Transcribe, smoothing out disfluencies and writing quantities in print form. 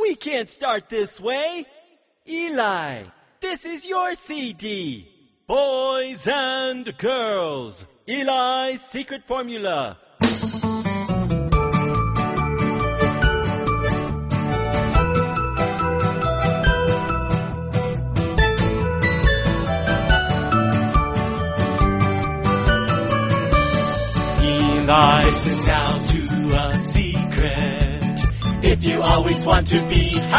We can't start this way. Eli, this is your CD. Boys and girls, Eli's secret formula. Listen now to a secret. If you always want to be